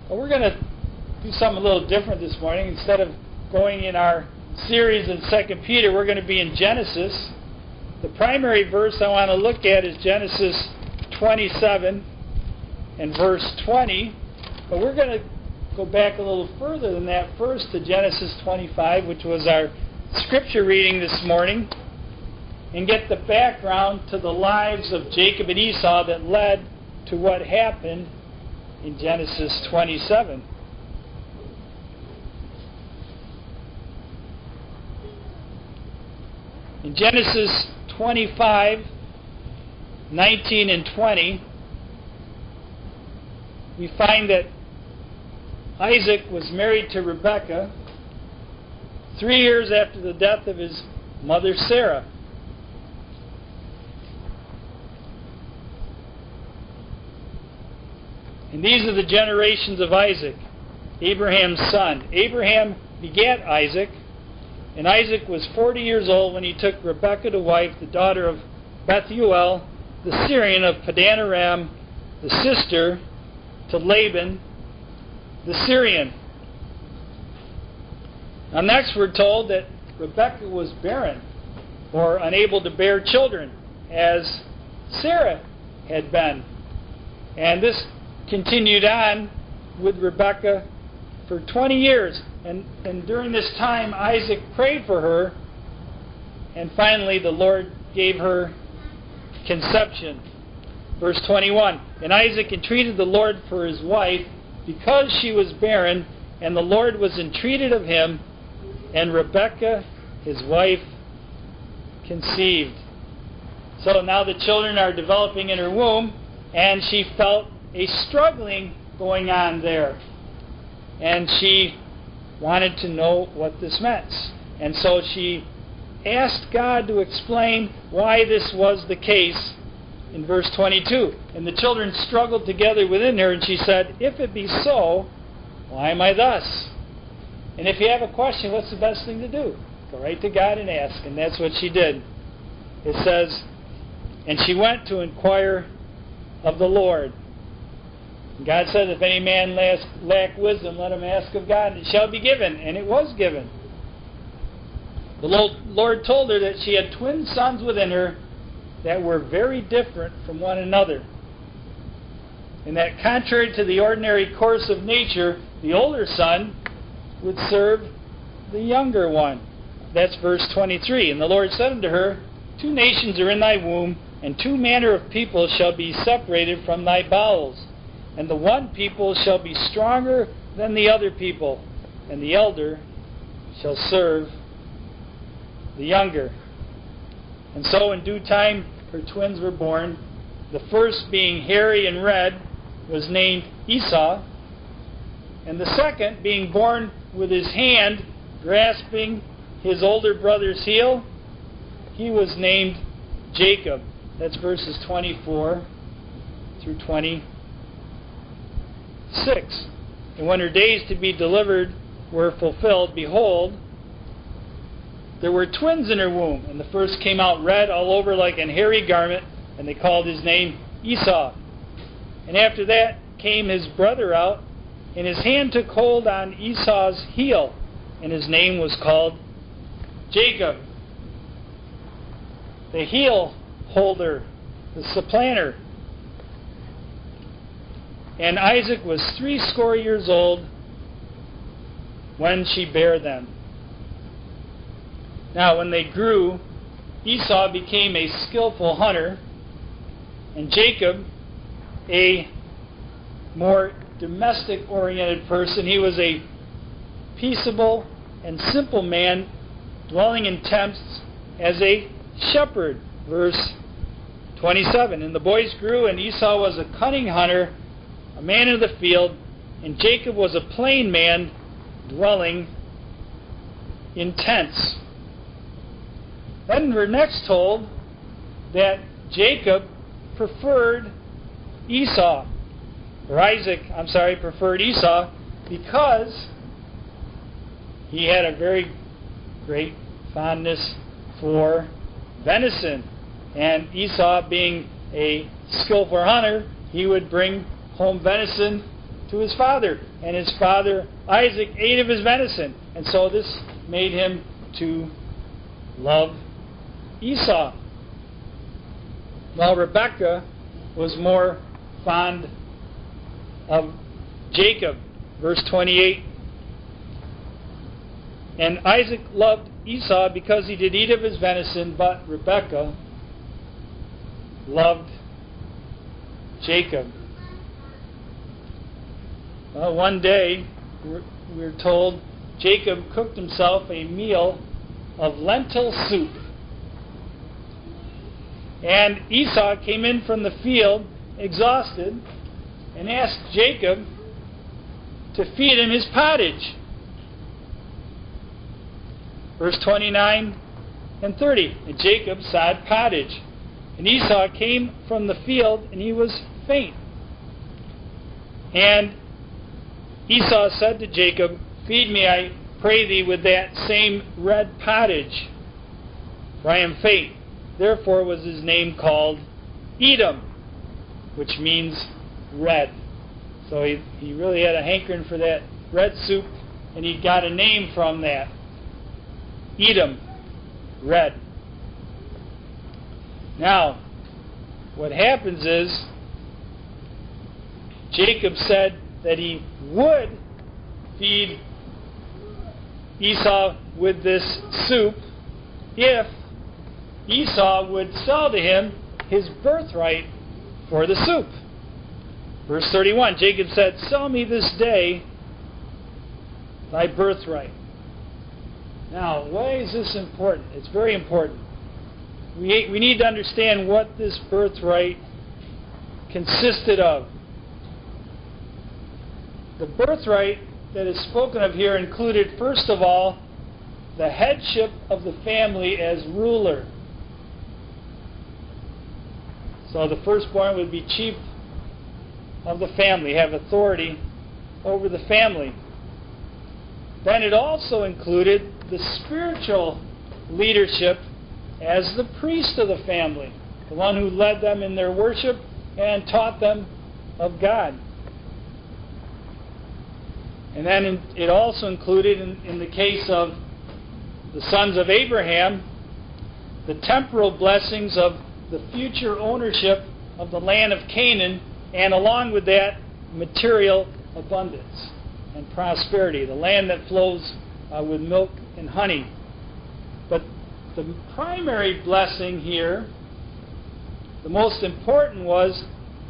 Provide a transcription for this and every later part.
Well, we're going to do something a little different this morning. Instead of going in our series in 2 Peter, we're going to be in Genesis. The primary verse I want to look at is Genesis 27 and verse 20. But we're going to go back a little further than that first to Genesis 25, which was our scripture reading this morning, and get the background to the lives of Jacob and Esau that led to what happened in Genesis 27. In Genesis 25, 19 and 20, we find that Isaac was married to Rebekah 3 years after the death of his mother Sarah. And these are the generations of Isaac, Abraham's son. Abraham begat Isaac, and Isaac was 40 years old when he took Rebekah to wife, the daughter of Bethuel, the Syrian of Padan Aram, the sister to Laban, the Syrian. Now next we're told that Rebekah was barren, or unable to bear children, as Sarah had been. And this continued on with Rebekah for 20 years. And during this time, Isaac prayed for her, and finally the Lord gave her conception. Verse 21, and Isaac entreated the Lord for his wife, because she was barren, and the Lord was entreated of him, and Rebekah, his wife, conceived. So now the children are developing in her womb, and she felt a struggling going on there. And she wanted to know what this meant. And so she asked God to explain why this was the case in verse 22. And the children struggled together within her, and she said, if it be so, why am I thus? And if you have a question, what's the best thing to do? Go right to God and ask. And that's what she did. It says, and she went to inquire of the Lord. And God said, if any man lack wisdom, let him ask of God, and it shall be given. And it was given. The Lord told her that she had twin sons within her that were very different from one another. And that contrary to the ordinary course of nature, the older son would serve the younger one. That's verse 23. And the Lord said unto her, 2 nations are in thy womb, and 2 manner of people shall be separated from thy bowels. And the one people shall be stronger than the other people, and the elder shall serve the younger. And so in due time her twins were born. The first, being hairy and red, was named Esau, and the second, being born with his hand grasping his older brother's heel, he was named Jacob. That's verses 24 through 26. And when her days to be delivered were fulfilled, behold, there were twins in her womb. And the first came out red all over like an hairy garment, and they called his name Esau. And after that came his brother out, and his hand took hold on Esau's heel, and his name was called Jacob. The heel holder, the supplanter. And Isaac was 80 years old when she bare them. Now when they grew, Esau became a skillful hunter, and Jacob a more domestic-oriented person. He was a peaceable and simple man, dwelling in tents as a shepherd. Verse 27. And the boys grew, and Esau was a cunning hunter, a man of the field, and Jacob was a plain man, dwelling in tents. Then we're next told that Jacob preferred Esau, or Isaac, preferred Esau, because he had a very great fondness for venison. And Esau, being a skillful hunter, he would bring home venison to his father. and his father Isaac ate of his venison. And so this made him to love Esau. While Rebekah was more fond of Jacob. Verse 28. And Isaac loved Esau because he did eat of his venison, but Rebekah loved Jacob. Well, one day, we're told, Jacob cooked himself a meal of lentil soup. And Esau came in from the field, exhausted, and asked Jacob to feed him his pottage. Verse 29 and 30. And Jacob sod pottage. And Esau came from the field, and he was faint. And Esau said to Jacob, Feed me, I pray thee, with that same red pottage, for I am faint. Therefore was his name called Edom, which means red. So he really had a hankering for that red soup, and he got a name from that. Edom, red. Now, what happens is, Jacob said that he would feed Esau with this soup if Esau would sell to him his birthright for the soup. Verse 31, Jacob said, Sell me this day thy birthright. Now, why is this important? It's very important. We need to understand what this birthright consisted of. The birthright that is spoken of here included, first of all, the headship of the family as ruler. So the firstborn would be chief of the family, have authority over the family. Then it also included the spiritual leadership as the priest of the family, the one who led them in their worship and taught them of God. And then it also included, in the case of the sons of Abraham, the temporal blessings of the future ownership of the land of Canaan, and along with that, material abundance and prosperity, the land that flows with milk and honey. But the primary blessing here, the most important, was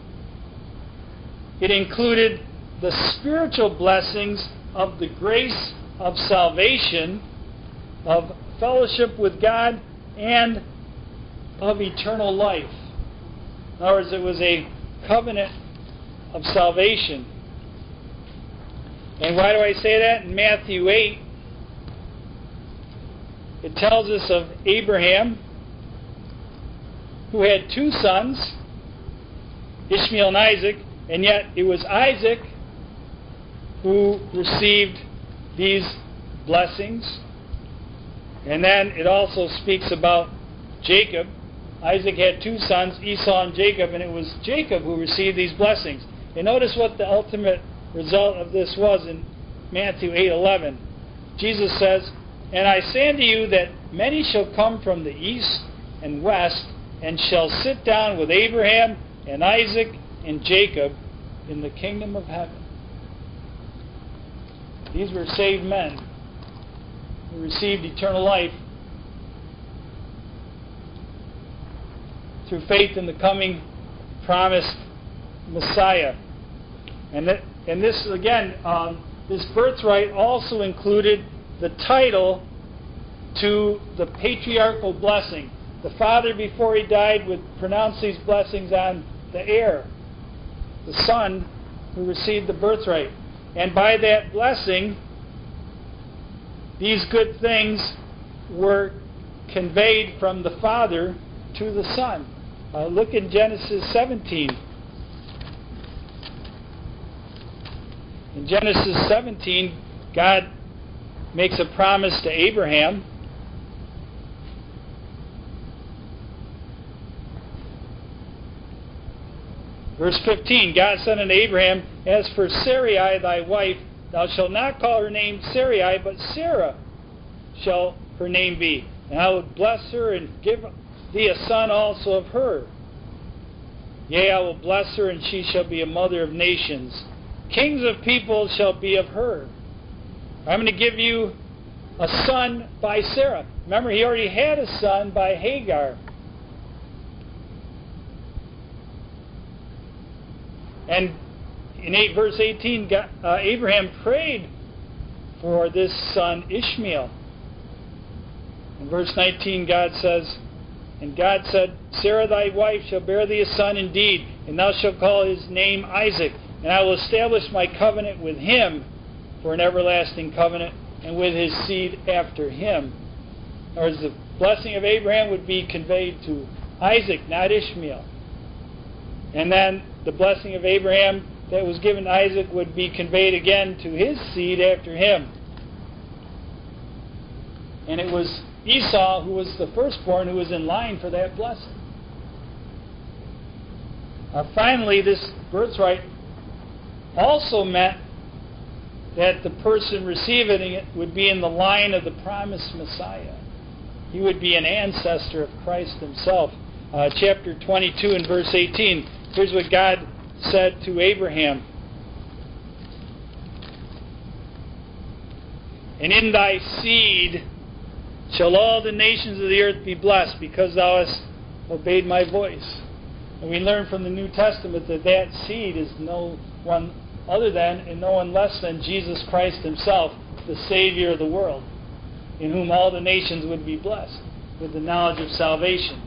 it included the spiritual blessings of the grace of salvation, of fellowship with God, and of eternal life. In other words, it was a covenant of salvation. And why do I say that? In Matthew 8, it tells us of Abraham, who had two sons, Ishmael and Isaac, and yet it was Isaac who received these blessings. And then it also speaks about Jacob. Isaac had two sons, Esau and Jacob, and it was Jacob who received these blessings. And notice what the ultimate result of this was in Matthew 8:11. Jesus says, And I say unto you that many shall come from the east and west, and shall sit down with Abraham and Isaac and Jacob in the kingdom of heaven. These were saved men who received eternal life through faith in the coming promised Messiah. And this, again, this birthright also included the title to the patriarchal blessing. The father, before he died, would pronounce these blessings on the heir, the son who received the birthright. And by that blessing, these good things were conveyed from the father to the son. Look in Genesis 17. In Genesis 17, God makes a promise to Abraham. Verse 15, God said unto Abraham, As for Sarai thy wife, thou shalt not call her name Sarai, but Sarah shall her name be. And I will bless her and give thee a son also of her. Yea, I will bless her, and she shall be a mother of nations. Kings of people shall be of her. I'm going to give you a son by Sarah. Remember, he already had a son by Hagar. And in verse 18, Abraham prayed for this son Ishmael. In verse 19, God says, and God said, Sarah thy wife shall bear thee a son indeed, and thou shalt call his name Isaac. And I will establish my covenant with him for an everlasting covenant, and with his seed after him. In other words, the blessing of Abraham would be conveyed to Isaac, not Ishmael. And then the blessing of Abraham that was given to Isaac would be conveyed again to his seed after him. And it was Esau who was the firstborn who was in line for that blessing. Finally, this birthright also meant that the person receiving it would be in the line of the promised Messiah. He would be an ancestor of Christ himself. Chapter 22 and verse 18. Here's what God said to Abraham. And in thy seed shall all the nations of the earth be blessed, because thou hast obeyed my voice. And we learn from the New Testament that that seed is no one other than and no one less than Jesus Christ himself, the Savior of the world, in whom all the nations would be blessed with the knowledge of salvation.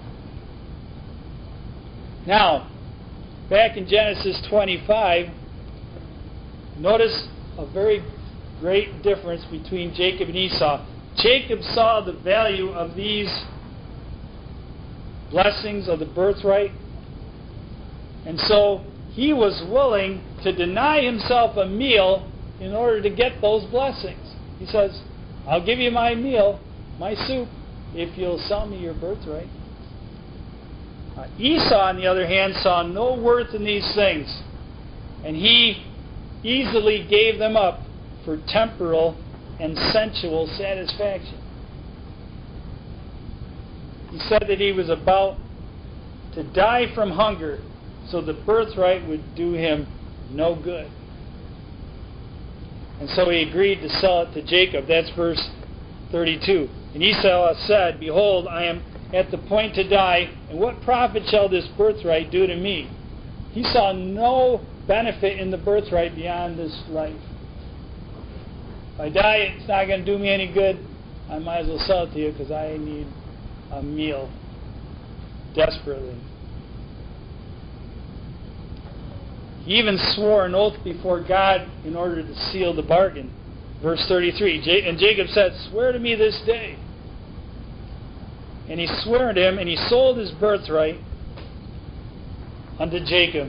Now, back in Genesis 25, notice a very great difference between Jacob and Esau. Jacob saw the value of these blessings of the birthright, and so he was willing to deny himself a meal in order to get those blessings. He says, I'll give you my meal, my soup, if you'll sell me your birthright. Esau, on the other hand, saw no worth in these things, and he easily gave them up for temporal and sensual satisfaction. He said that he was about to die from hunger, so the birthright would do him no good. And so he agreed to sell it to Jacob. That's verse 32. And Esau said, Behold, I am at the point to die, and what profit shall this birthright do to me? He saw no benefit in the birthright beyond this life. If I die, it's not going to do me any good. I might as well sell it to you because I need a meal desperately. He even swore an oath before God in order to seal the bargain. Verse 33, and Jacob said, Swear to me this day. And he swore to him, and he sold his birthright unto Jacob.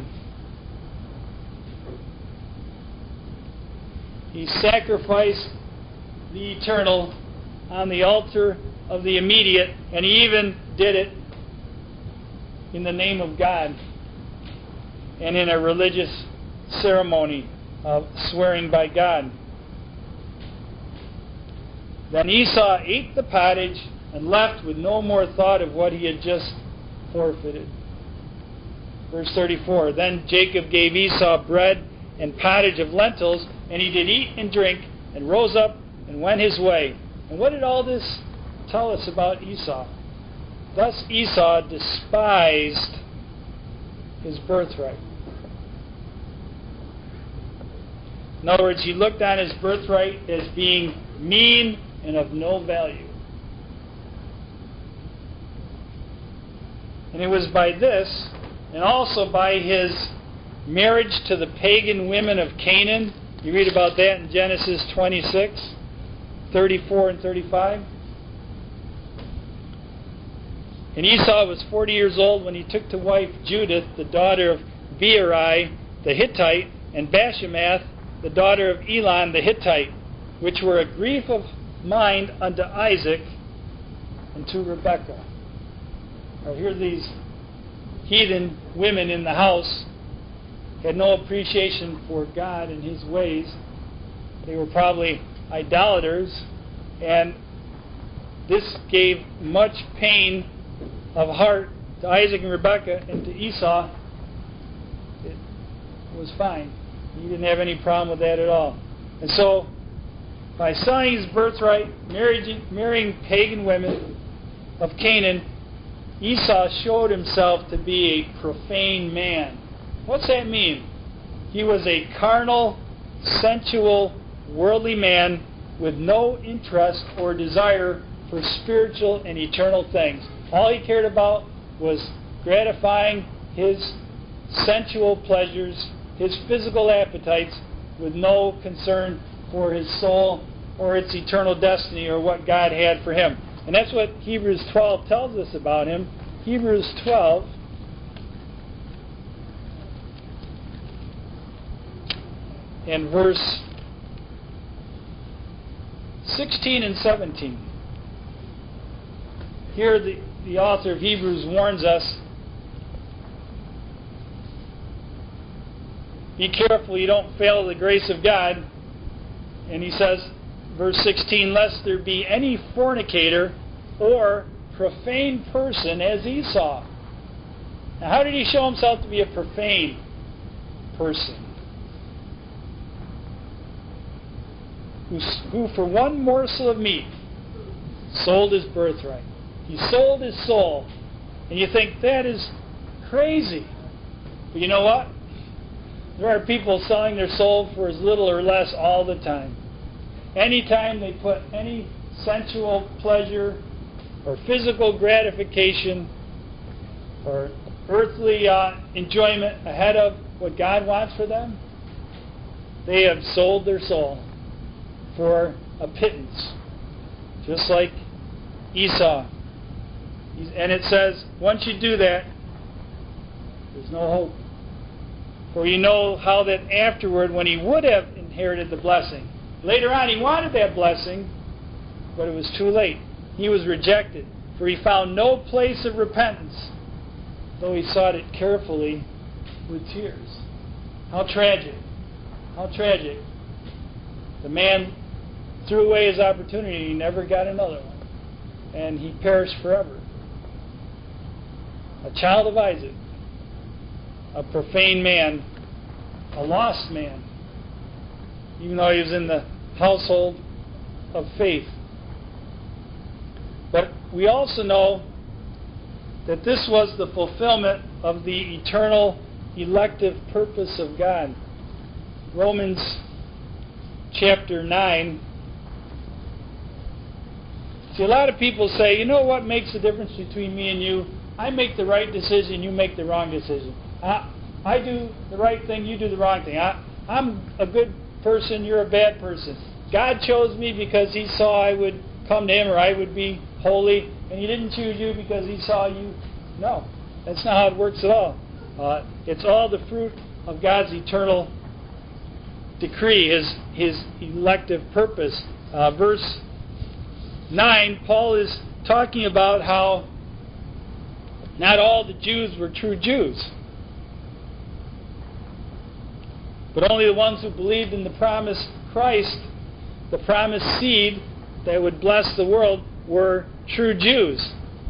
He sacrificed the eternal on the altar of the immediate, and he even did it in the name of God and in a religious ceremony of swearing by God. Then Esau ate the pottage and left with no more thought of what he had just forfeited. Verse 34, Then Jacob gave Esau bread and pottage of lentils, and he did eat and drink, and rose up and went his way. And what did all this tell us about Esau? Thus Esau despised his birthright. In other words, he looked on his birthright as being mean and of no value. And it was by this, and also by his marriage to the pagan women of Canaan. You read about that in Genesis 26, 34 and 35. And Esau was 40 years old when he took to wife Judith, the daughter of Beeri the Hittite, and Bashemath, the daughter of Elon the Hittite, which were a grief of mind unto Isaac and to Rebekah. Now here these heathen women in the house had no appreciation for God and His ways, They were probably idolaters, and this gave much pain of heart to Isaac and Rebekah, and to Esau it was fine. He didn't have any problem with that at all. And so, by selling his birthright, marrying pagan women of Canaan, Esau showed himself to be a profane man. What's that mean? He was a carnal, sensual, worldly man with no interest or desire for spiritual and eternal things. All he cared about was gratifying his sensual pleasures, his physical appetites, with no concern for his soul or its eternal destiny or what God had for him. And that's what Hebrews 12 tells us about him. Hebrews 12 and verse 16 and 17. Here the author of Hebrews warns us, be careful you don't fail the grace of God. And he says, verse 16, lest there be any fornicator or profane person as Esau. Now, how did he show himself to be a profane person? Who for one morsel of meat sold his birthright. He sold his soul. And you think, that is crazy. But you know what? There are people selling their soul for as little or less all the time. Anytime they put any sensual pleasure or physical gratification or earthly enjoyment ahead of what God wants for them, they have sold their soul for a pittance, just like Esau. And it says, once you do that, there's no hope. For you know how that afterward, when he would have inherited the blessing, later on he wanted that blessing, but it was too late. He was rejected, for he found no place of repentance, though he sought it carefully with tears. How tragic. How tragic. The man threw away his opportunity. He never got another one. And he perished forever. A child of Isaac. A profane man. A lost man. Even though he was in the household of faith. But we also know that this was the fulfillment of the eternal elective purpose of God. Romans chapter 9. See, a lot of people say, you know what makes the difference between me and you? I make the right decision, you make the wrong decision. I do the right thing, you do the wrong thing. I'm a good person, you're a bad person. God chose me because He saw I would come to Him or I would be holy, and He didn't choose you because He saw you. No, that's not how it works at all. It's all the fruit of God's eternal decree, His elective purpose. Verse 9, Paul is talking about how not all the Jews were true Jews, but only the ones who believed in the promised Christ, the promised seed that would bless the world, were true Jews.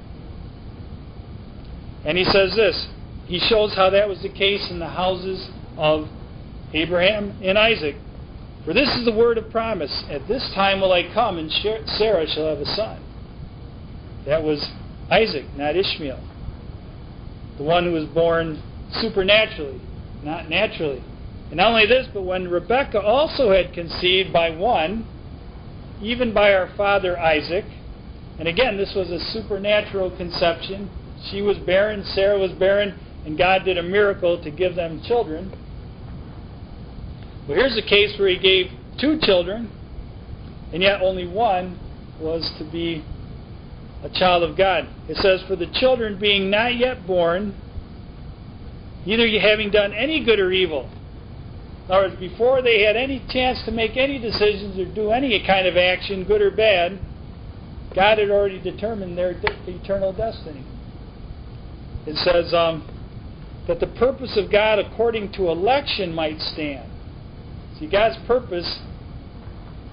And he says this, he shows how that was the case in the houses of Abraham and Isaac. For this is the word of promise, at this time will I come, and Sarah shall have a son. That was Isaac, not Ishmael. The one who was born supernaturally, not naturally. And not only this, but when Rebekah also had conceived by one, even by our father Isaac, and again, this was a supernatural conception. She was barren, Sarah was barren, and God did a miracle to give them children. Well, here's a case where He gave 2 children, and yet only one was to be a child of God. It says, for the children being not yet born, neither having done any good or evil. In other words, before they had any chance to make any decisions or do any kind of action, good or bad, God had already determined their eternal destiny. It says that the purpose of God according to election might stand. See, God's purpose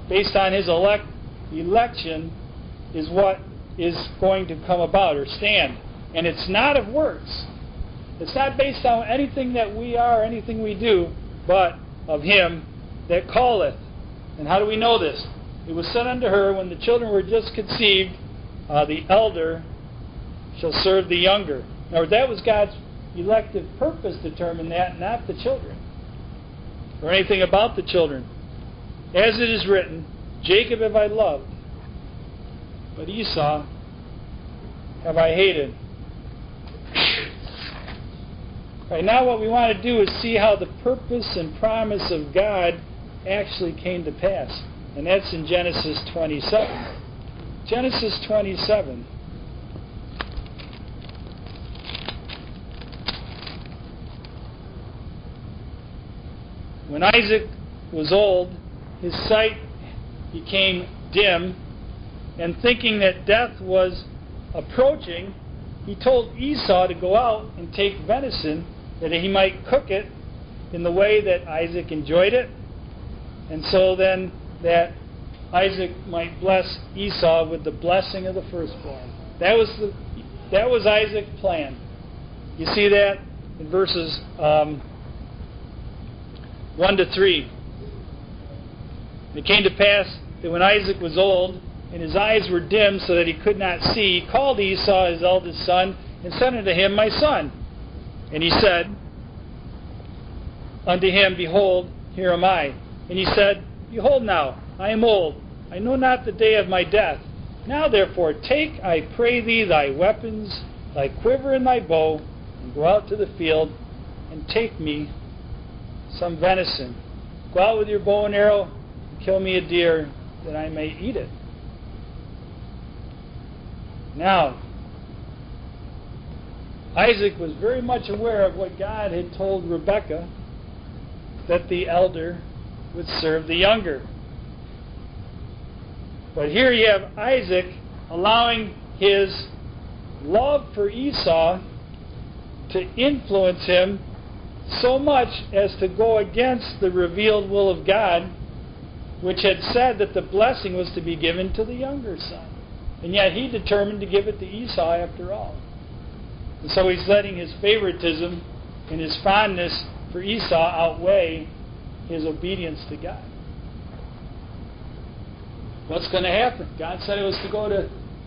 based on his election, is what is going to come about or stand. And it's not of works. It's not based on anything that we are, anything we do, but of him that calleth. And how do we know this? It was said unto her, when the children were just conceived, the elder shall serve the younger. Now that was God's elective purpose determined that, not the children, or anything about the children. As it is written, Jacob have I loved, but Esau have I hated. Right now what we want to do is see how the purpose and promise of God actually came to pass. And that's in Genesis 27. Genesis 27. When Isaac was old, his sight became dim, and thinking that death was approaching, he told Esau to go out and take venison, that he might cook it in the way that Isaac enjoyed it, and so then that Isaac might bless Esau with the blessing of the firstborn. That was Isaac's plan. You see that in verses 1 to 3. It came to pass that when Isaac was old, and his eyes were dim so that he could not see, he called Esau, his eldest son, and said unto him, My son. And he said unto him, Behold, here am I. And he said, Behold now, I am old, I know not the day of my death. Now therefore take, I pray thee, thy weapons, thy quiver and thy bow, and go out to the field, and take me some venison. Go out with your bow and arrow, and kill me a deer, that I may eat it. Now, Isaac was very much aware of what God had told Rebekah, that the elder would serve the younger. But here you have Isaac allowing his love for Esau to influence him so much as to go against the revealed will of God, which had said that the blessing was to be given to the younger son. And yet he determined to give it to Esau after all. And so he's letting his favoritism and his fondness for Esau outweigh his obedience to God. What's going to happen? God said it was to go to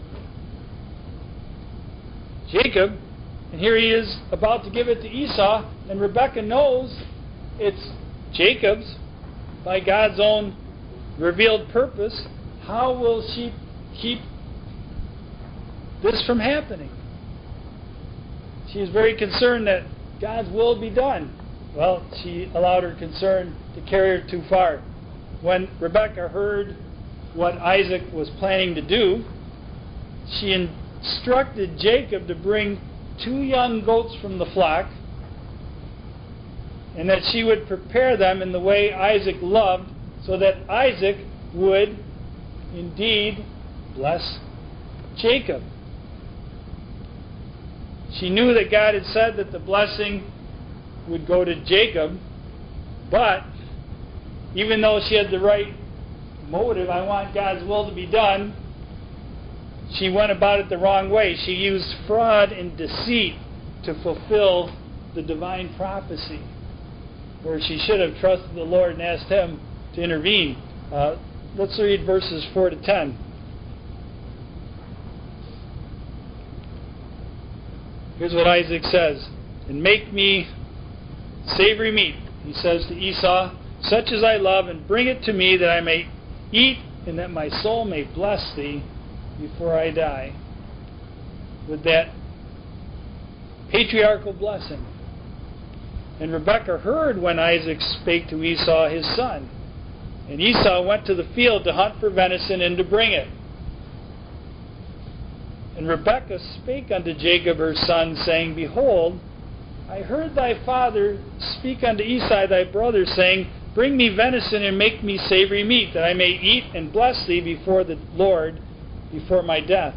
Jacob, and here he is about to give it to Esau, and Rebekah knows it's Jacob's by God's own revealed purpose. How will she keep this from happening? She is very concerned that God's will be done. Well, she allowed her concern to carry her too far. When Rebekah heard what Isaac was planning to do, she instructed Jacob to bring 2 young goats from the flock, and that she would prepare them in the way Isaac loved, so that Isaac would indeed bless Jacob. She knew that God had said that the blessing would go to Jacob, but even though she had the right motive, I want God's will to be done, she went about it the wrong way. She used fraud and deceit to fulfill the divine prophecy, where she should have trusted the Lord and asked Him to intervene. Let's read verses 4 to 10. Here's what Isaac says. And make me savory meat, he says to Esau, such as I love, and bring it to me that I may eat, and that my soul may bless thee before I die. With that patriarchal blessing. And Rebekah heard when Isaac spake to Esau his son. And Esau went to the field to hunt for venison and to bring it. And Rebekah spake unto Jacob her son, saying, Behold, I heard thy father speak unto Esau thy brother, saying, Bring me venison and make me savory meat, that I may eat and bless thee before the Lord, before my death.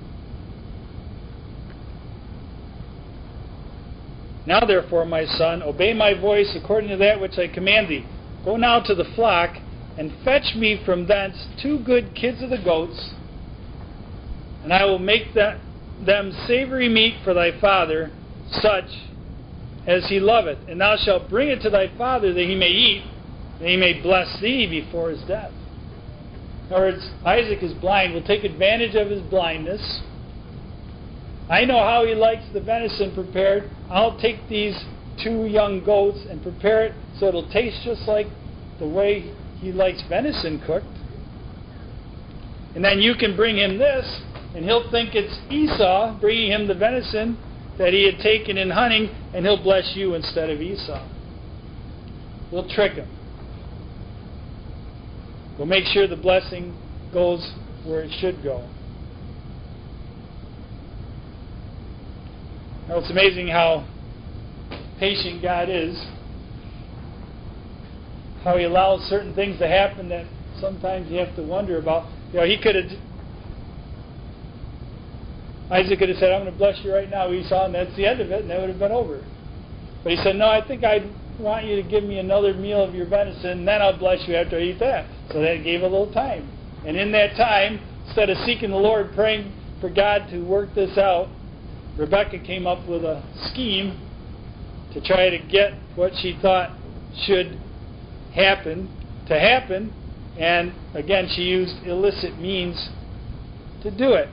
Now therefore, my son, obey my voice according to that which I command thee. Go now to the flock, and fetch me from thence 2 good kids of the goats, and I will make them savory meat for thy father, such as he loveth. And thou shalt bring it to thy father, that he may eat, that he may bless thee before his death. In other words, Isaac is blind. We'll take advantage of his blindness. I know how he likes the venison prepared. I'll take these 2 young goats and prepare it so it'll taste just like the way he likes venison cooked. And then you can bring him this, and he'll think it's Esau bringing him the venison that he had taken in hunting, and he'll bless you instead of Esau. We'll trick him. We'll make sure the blessing goes where it should go. Now, it's amazing how patient God is, how he allows certain things to happen that sometimes you have to wonder about. He could have, Isaac could have said, I'm going to bless you right now, Esau, and that's the end of it, and that would have been over. But he said, no, I think I want you to give me another meal of your venison, and then I'll bless you after I eat that. So that gave a little time. And in that time, instead of seeking the Lord, praying for God to work this out, Rebekah came up with a scheme to try to get what she thought should happen to happen, and again she used illicit means to do it.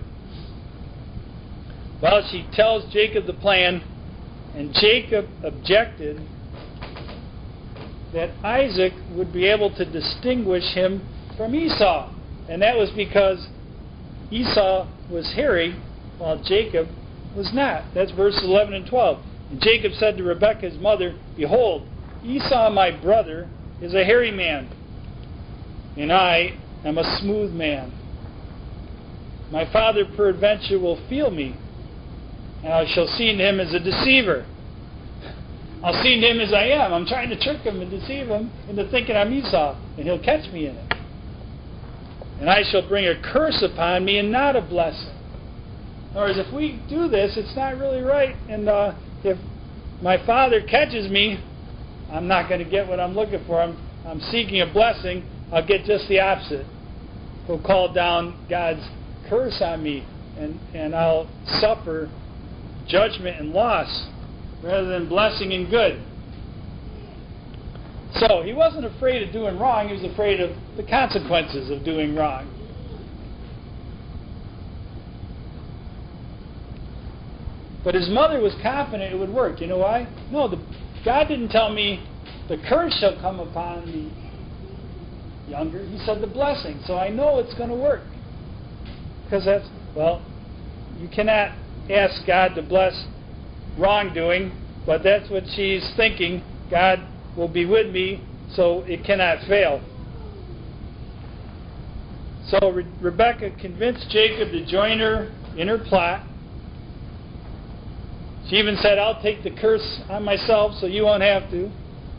Well, she tells Jacob the plan, and Jacob objected that Isaac would be able to distinguish him from Esau, and that was because Esau was hairy while Jacob was not. That's verses 11 and 12. And Jacob said to Rebekah his mother, Behold, Esau my brother is a hairy man, and I am a smooth man. My father peradventure will feel me, and I shall seem to him as a deceiver. I'll seem to him as I am. I'm trying to trick him and deceive him into thinking I'm Esau, and he'll catch me in it. And I shall bring a curse upon me and not a blessing. In other words, if we do this, it's not really right. And if my father catches me, I'm not going to get what I'm looking for. I'm seeking a blessing. I'll get just the opposite. He'll call down God's curse on me, and I'll suffer judgment and loss rather than blessing and good. So he wasn't afraid of doing wrong. He was afraid of the consequences of doing wrong. But his mother was confident it would work. You know why? No, God didn't tell me the curse shall come upon the younger. He said the blessing. So I know it's going to work. Because that's, well, you cannot ask God to bless wrongdoing, but that's what she's thinking. God will be with me, so it cannot fail. So Rebekah convinced Jacob to join her in her plot. She even said, I'll take the curse on myself so you won't have to.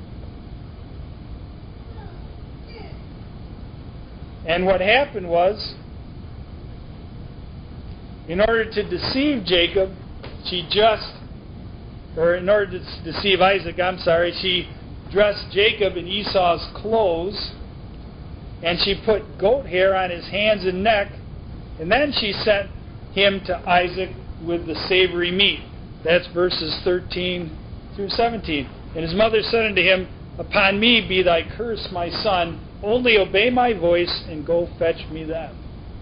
And what happened was, in order to deceive Jacob, in order to deceive Isaac, she dressed Jacob in Esau's clothes, and she put goat hair on his hands and neck, and then she sent him to Isaac with the savory meat. That's verses 13 through 17. And his mother said unto him, Upon me be thy curse, my son. Only obey my voice and go fetch me them.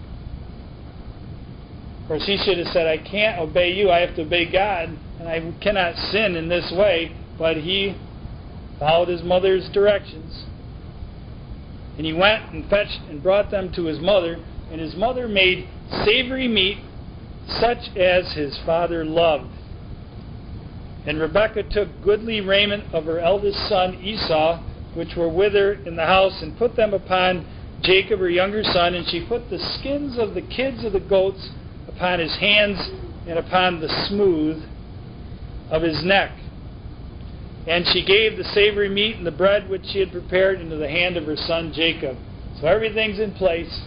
Of course, he should have said, I can't obey you. I have to obey God, and I cannot sin in this way. But he followed his mother's directions. And he went and fetched and brought them to his mother. And his mother made savory meat, such as his father loved. And Rebekah took goodly raiment of her eldest son Esau, which were with her in the house, and put them upon Jacob her younger son, and she put the skins of the kids of the goats upon his hands and upon the smooth of his neck. And she gave the savory meat and the bread which she had prepared into the hand of her son Jacob. So everything's in place.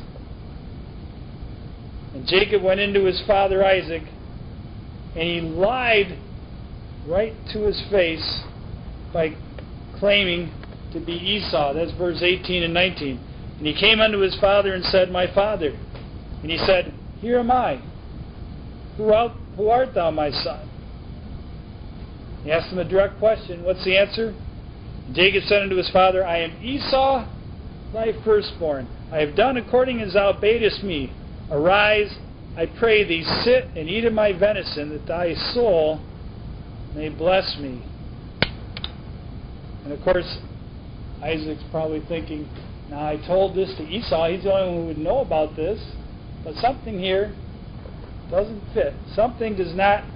And Jacob went into his father Isaac, and he lied right to his face by claiming to be Esau. That's verse 18 and 19. And he came unto his father and said, My father. And he said, Here am I. Who art thou, my son? He asked him a direct question. What's the answer? And Jacob said unto his father, I am Esau, thy firstborn. I have done according as thou badest me. Arise, I pray thee, sit and eat of my venison, that thy soul may bless me. And of course, Isaac's probably thinking, now I told this to Esau, he's the only one who would know about this, but something here doesn't fit. Something does not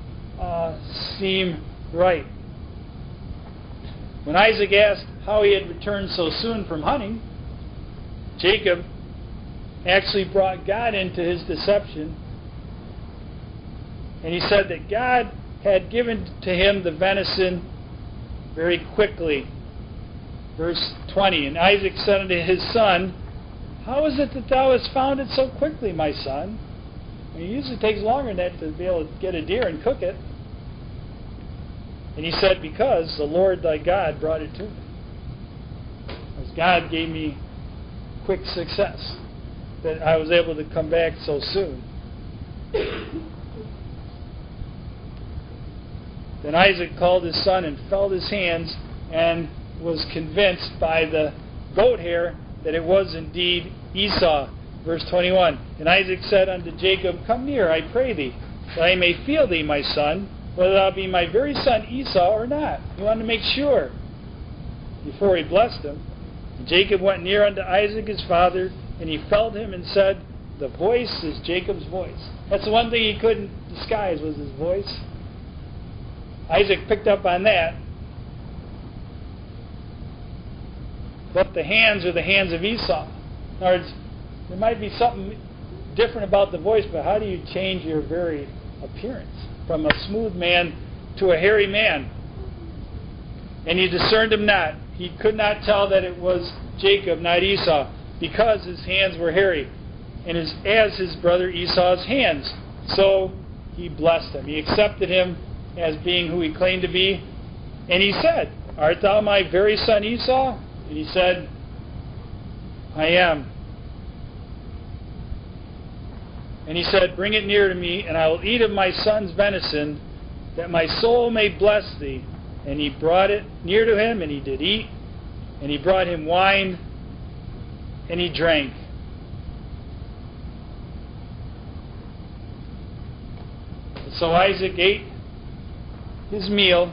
seem right. When Isaac asked how he had returned so soon from hunting, Jacob actually brought God into his deception, and he said that God had given to him the venison very quickly. Verse 20, And Isaac said unto his son, How is it that thou hast found it so quickly, my son? It usually takes longer than that to be able to get a deer and cook it. And he said, Because the Lord thy God brought it to me. Because God gave me quick success, that I was able to come back so soon. Then Isaac called his son and felt his hands, and was convinced by the goat hair that it was indeed Esau. Verse 21, And Isaac said unto Jacob, Come near, I pray thee, that I may feel thee, my son, whether thou be my very son Esau or not. He wanted to make sure before he blessed him. And Jacob went near unto Isaac his father, and he felt him and said, The voice is Jacob's voice. That's the one thing he couldn't disguise, was his voice. Isaac picked up on that. But the hands are the hands of Esau. In other words, there might be something different about the voice, but how do you change your very appearance from a smooth man to a hairy man? And he discerned him not. He could not tell that it was Jacob, not Esau, because his hands were hairy, and as his brother Esau's hands. So he blessed him. He accepted him as being who he claimed to be. And he said, Art thou my very son Esau? And he said, I am. And he said, Bring it near to me, and I will eat of my son's venison, that my soul may bless thee. And he brought it near to him, and he did eat. And he brought him wine, and he drank. And so Isaac ate his meal.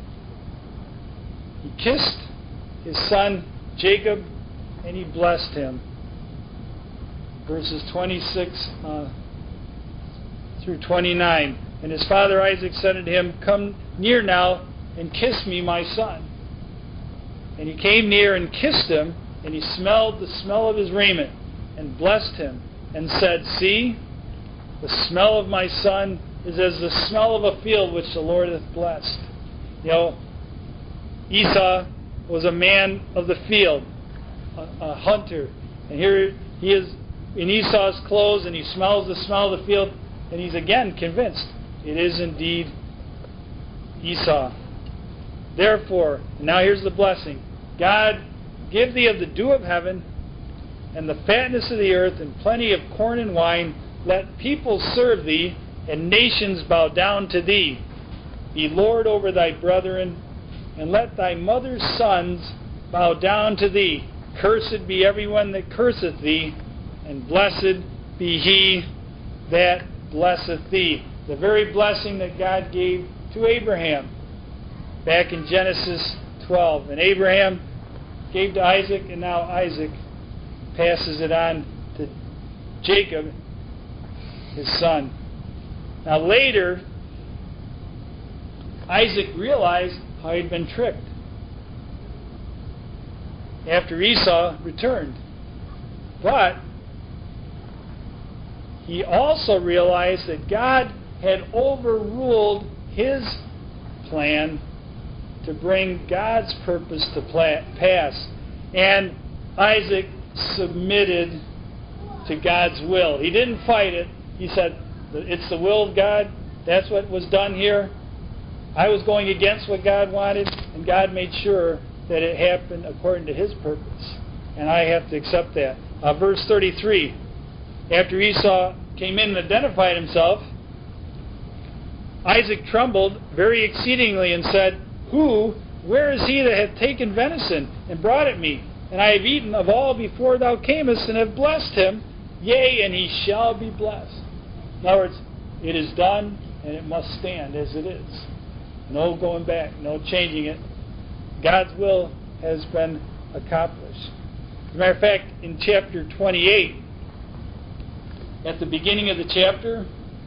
He kissed his son Jacob, and he blessed him. Verses 26 through 29. And his father Isaac said unto him, Come near now, and kiss me, my son. And he came near and kissed him, and he smelled the smell of his raiment, and blessed him, and said, See, the smell of my son is as the smell of a field which the Lord hath blessed. You know, Esau was a man of the field, a hunter. And here he is in Esau's clothes, and he smells the smell of the field, and he's again convinced it is indeed Esau. Therefore, and now here's the blessing, God give thee of the dew of heaven, and the fatness of the earth, and plenty of corn and wine. Let people serve thee, and nations bow down to thee. Be Lord over thy brethren, and let thy mother's sons bow down to thee. Cursed be everyone that curseth thee, and blessed be he that blesseth thee. The very blessing that God gave to Abraham back in Genesis 12. And Abraham gave to Isaac, and now Isaac passes it on to Jacob, his son. Now later, Isaac realized how he'd been tricked after Esau returned. But he also realized that God had overruled his plan to bring God's purpose to pass. And Isaac submitted to God's will. He didn't fight it. He said, it's the will of God. That's what was done here. I was going against what God wanted, and God made sure that it happened according to his purpose. and I have to accept that. Verse 33, after Esau came in and identified himself, Isaac trembled very exceedingly and said, where is he that hath taken venison and brought it me? And I have eaten of all before thou camest, and have blessed him. Yea, and he shall be blessed. In other words, it is done, and it must stand as it is. No going back, no changing it. God's will has been accomplished. As a matter of fact, in chapter 28, at the beginning of the chapter,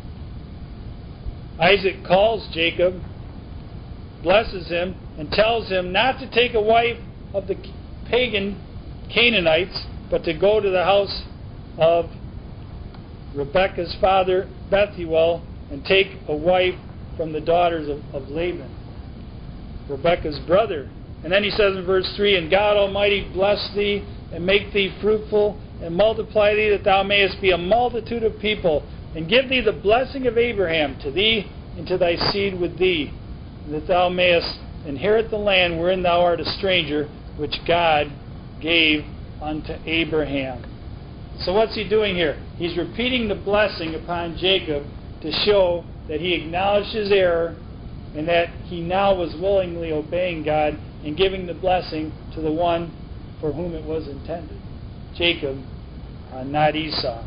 Isaac calls Jacob, blesses him, and tells him not to take a wife of the pagan Canaanites, but to go to the house of Rebekah's father, Bethuel, and take a wife from the daughters of Laban, Rebekah's brother. And then he says in verse 3, and God Almighty bless thee, and make thee fruitful, and multiply thee, that thou mayest be a multitude of people, and give thee the blessing of Abraham to thee and to thy seed with thee, and that thou mayest inherit the land wherein thou art a stranger, which God gave unto Abraham. So what's he doing here? He's repeating the blessing upon Jacob to show that he acknowledged his error and that he now was willingly obeying God and giving the blessing to the one for whom it was intended, Jacob, not Esau.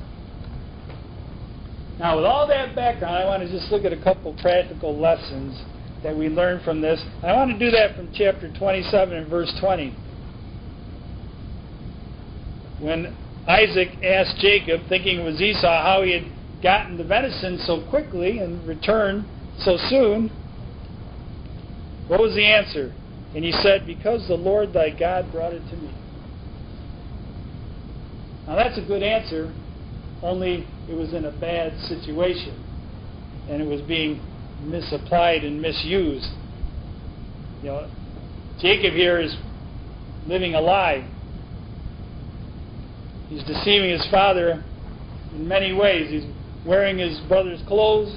Now, with all that background, I want to just look at a couple practical lessons that we learn from this. I want to do that from chapter 27 and verse 20. When Isaac asked Jacob, thinking it was Esau, how he had gotten the venison so quickly and returned so soon, what was the answer? And he said, because the Lord thy God brought it to me. Now that's a good answer, only it was in a bad situation, and it was being misapplied and misused. Jacob here is living a lie. He's deceiving his father in many ways. He's wearing his brother's clothes,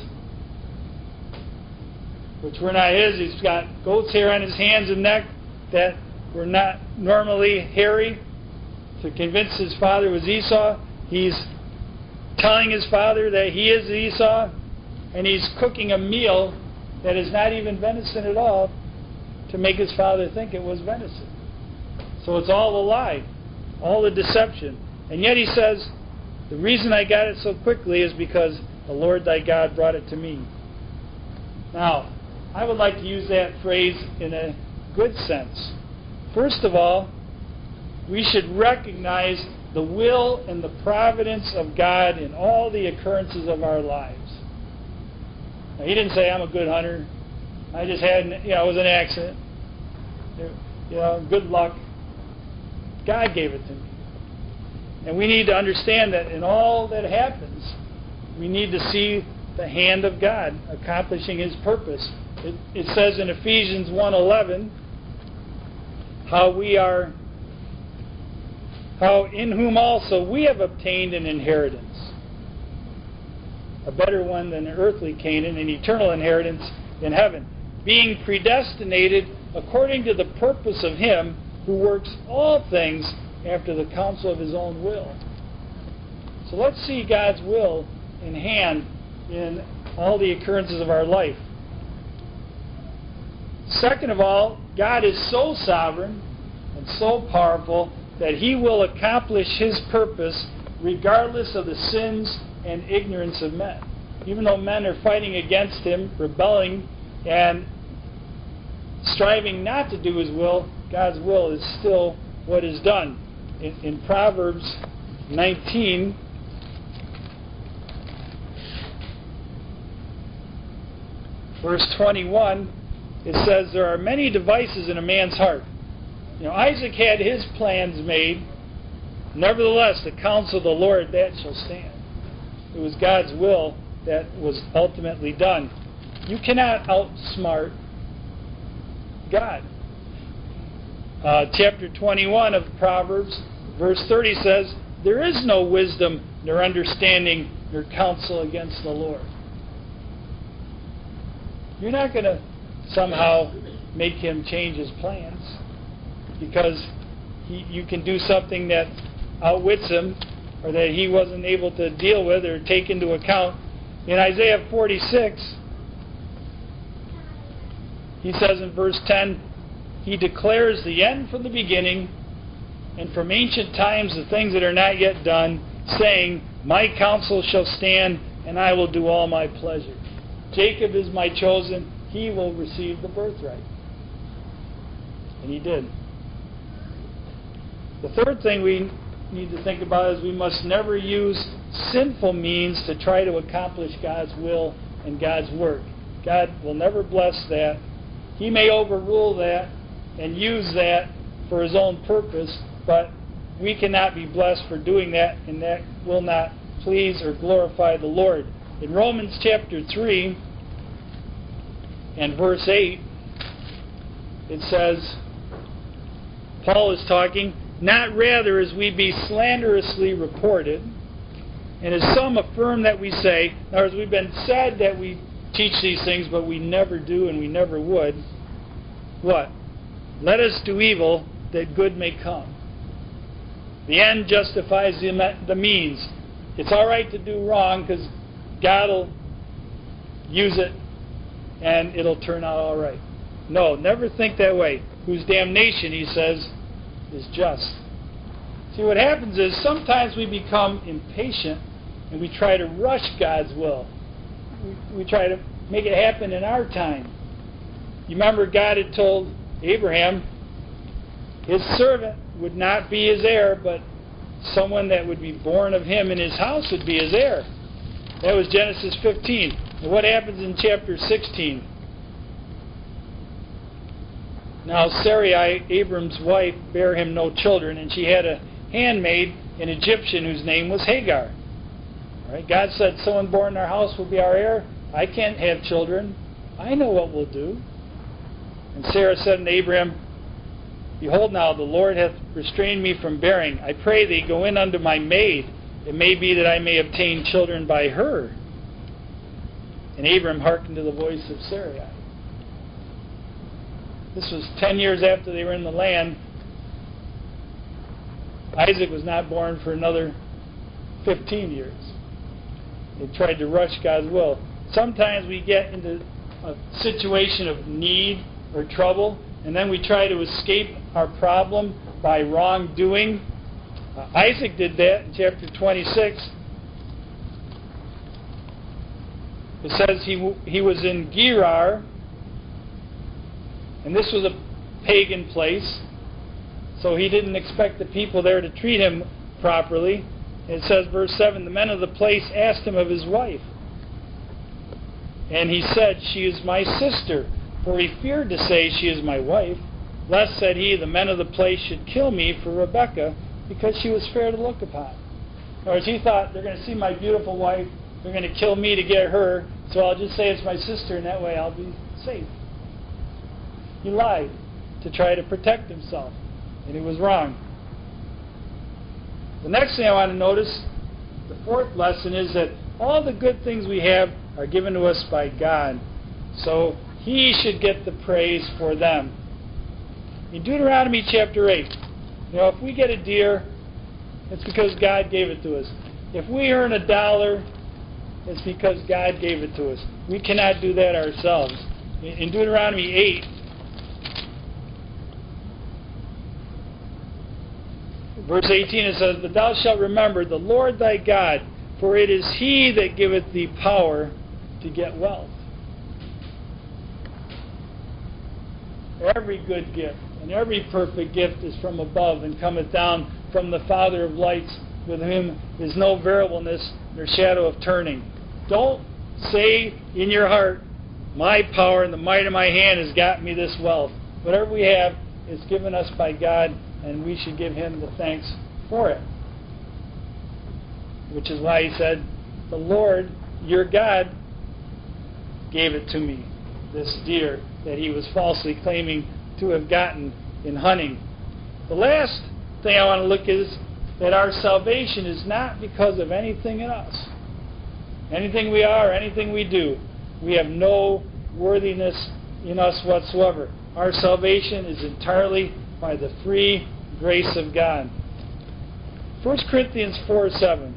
which were not his. He's got goat's hair on his hands and neck that were not normally hairy, to convince his father was Esau. He's telling his father that he is Esau, and he's cooking a meal that is not even venison at all to make his father think it was venison. So it's all a lie, all a deception. And yet he says, the reason I got it so quickly is because the Lord thy God brought it to me. Now, I would like to use that phrase in a good sense. First of all, we should recognize the will and the providence of God in all the occurrences of our lives. Now, he didn't say, I'm a good hunter. I just had, it was an accident. Good luck. God gave it to me. And we need to understand that in all that happens, we need to see the hand of God accomplishing His purpose. It says in Ephesians 1:11, how in whom also we have obtained an inheritance, a better one than earthly Canaan, an eternal inheritance in heaven, being predestinated according to the purpose of Him who works all things after the counsel of His own will. So let's see God's will in hand in all the occurrences of our life. Second of all, God is so sovereign and so powerful that He will accomplish His purpose regardless of the sins and ignorance of men. Even though men are fighting against Him, rebelling, and striving not to do His will, God's will is still what is done. In Proverbs 19, verse 21, it says, there are many devices in a man's heart. Isaac had his plans made. Nevertheless, the counsel of the Lord, that shall stand. It was God's will that was ultimately done. You cannot outsmart God. Chapter 21 of Proverbs, verse 30 says, there is no wisdom, nor understanding, nor counsel against the Lord. You're not going to somehow make Him change His plans, because you can do something that outwits him, or that he wasn't able to deal with or take into account. In Isaiah 46, he says in verse 10, he declares the end from the beginning, and from ancient times the things that are not yet done, saying, my counsel shall stand, and I will do all my pleasure. Jacob is my chosen, he will receive the birthright. And he did. The third thing we need to think about is we must never use sinful means to try to accomplish God's will and God's work. God will never bless that. He may overrule that and use that for His own purpose, but we cannot be blessed for doing that, and that will not please or glorify the Lord. In Romans chapter 3 and verse 8, it says, Paul is talking, not rather as we be slanderously reported, and as some affirm that we say, in other words, we've been said that we teach these things, but we never do and we never would. What? Let us do evil that good may come. The end justifies the means. It's all right to do wrong because God will use it and it'll turn out all right. No, never think that way. Whose damnation, he says, is just. See, what happens is sometimes we become impatient and we try to rush God's will. We try to make it happen in our time. You remember God had told Abraham his servant would not be his heir, but someone that would be born of him in his house would be his heir. That was Genesis 15. And what happens in chapter 16? Now Sarai, Abram's wife, bare him no children, and she had a handmaid, an Egyptian, whose name was Hagar. All right, God said, someone born in our house will be our heir. I can't have children. I know what we'll do. And Sarah said unto Abram, behold now, the Lord hath restrained me from bearing. I pray thee, go in unto my maid. It may be that I may obtain children by her. And Abram hearkened to the voice of Sarai. This was 10 years after they were in the land. Isaac was not born for another 15 years. They tried to rush God's will. Sometimes we get into a situation of need or trouble, and then we try to escape our problem by wrongdoing. Isaac did that in chapter 26. It says he was in Gerar, and this was a pagan place, so he didn't expect the people there to treat him properly. It says, verse 7, the men of the place asked him of his wife. And he said, she is my sister. For he feared to say, she is my wife. Lest, said he, the men of the place should kill me for Rebekah, because she was fair to look upon. In other words, he thought, they're going to see my beautiful wife, they're going to kill me to get her, so I'll just say it's my sister, and that way I'll be safe. He lied to try to protect himself, and he was wrong. The next thing I want to notice, the fourth lesson, is that all the good things we have are given to us by God. So He should get the praise for them. In Deuteronomy chapter 8, if we get a deer, it's because God gave it to us. If we earn $1, it's because God gave it to us. We cannot do that ourselves. In Deuteronomy 8, verse 18, it says, but thou shalt remember the Lord thy God, for it is He that giveth thee power to get wealth. Every good gift and every perfect gift is from above, and cometh down from the Father of lights, with whom is no variableness nor shadow of turning. Don't say in your heart, my power and the might of my hand has got me this wealth. Whatever we have is given us by God, and we should give Him the thanks for it. Which is why He said, the Lord, your God, gave it to me, this deer that he was falsely claiming to have gotten in hunting. The last thing I want to look at is that our salvation is not because of anything in us. Anything we are, anything we do, we have no worthiness in us whatsoever. Our salvation is entirely by the free grace of God. 1 Corinthians 4:7.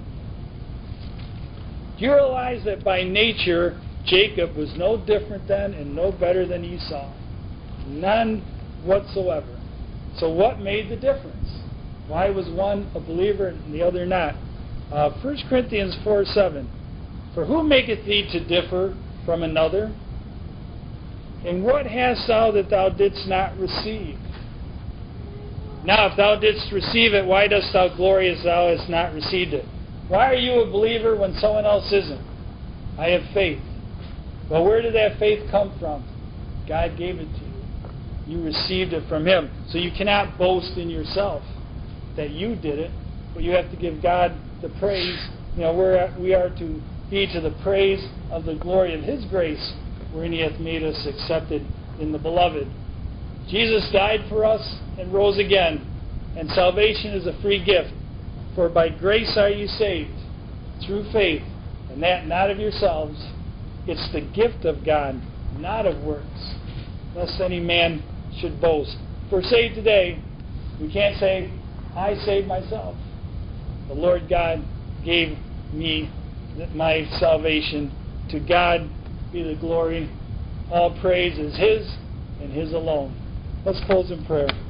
Do you realize that by nature, Jacob was no different than and no better than Esau? None whatsoever. So what made the difference? Why was one a believer and the other not? 1 Corinthians 4:7. For who maketh thee to differ from another? And what hast thou that thou didst not receive? Now if thou didst receive it, why dost thou glory as thou hast not received it? Why are you a believer when someone else isn't? I have faith. Well, where did that faith come from? God gave it to you. You received it from Him. So you cannot boast in yourself that you did it, but you have to give God the praise. We are to be to the praise of the glory of His grace, wherein He hath made us accepted in the Beloved. Jesus died for us and rose again, and salvation is a free gift. For by grace are you saved, through faith, and that not of yourselves. It's the gift of God, not of works, lest any man should boast. If we're saved today, we can't say, I saved myself. The Lord God gave me my salvation. To God be the glory. All praise is His and His alone. Let's close in prayer.